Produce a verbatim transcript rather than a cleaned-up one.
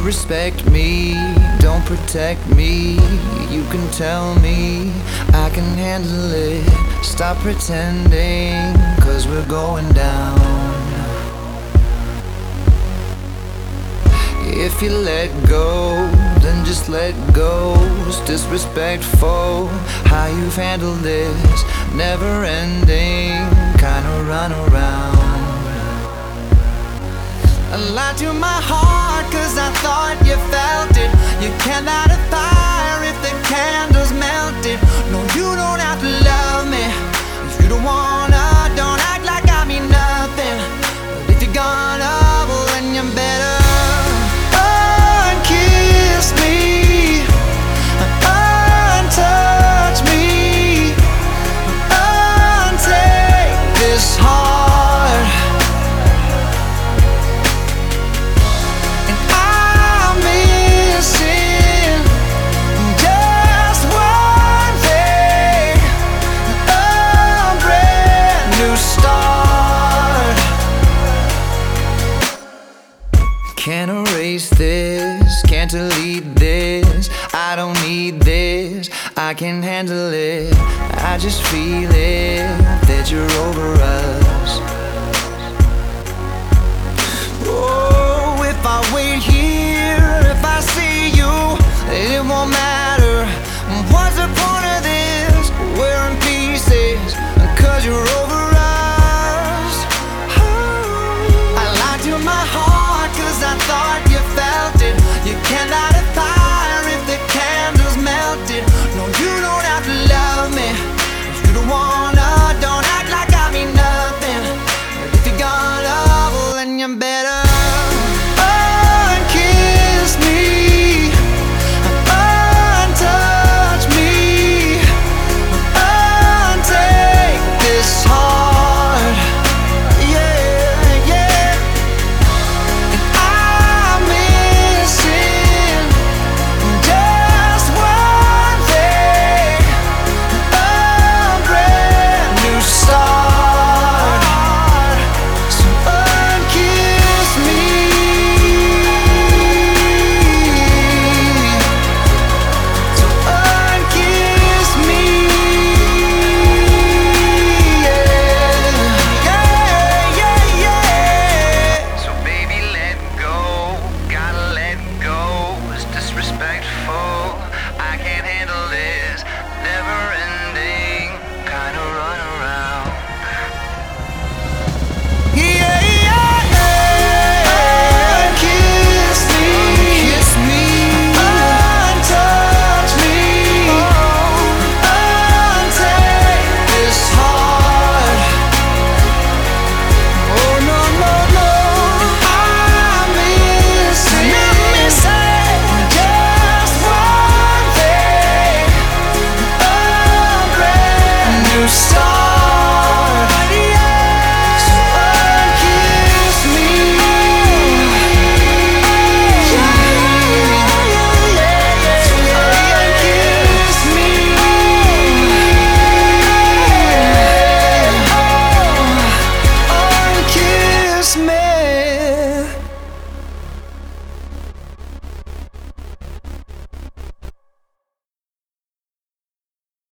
respect me, don't protect me. You can tell me I can handle it. Stop pretending, cause we're going down. If you let go, then just let go. It's disrespectful how you've handled this. Never ending, kinda run around. I lied to my heart cause I thought you felt it. You can't light a fire if the candle's melted. No, you don't have to love me if you don't wanna. Don't act like I mean nothing, but if you're gonna, well then you better kiss me, untouch me, untake this heart. And I'm missing just one thing, a brand new start. Can't erase this, can't delete this. I don't need this, I can handle it. I just feel it, that you're over us.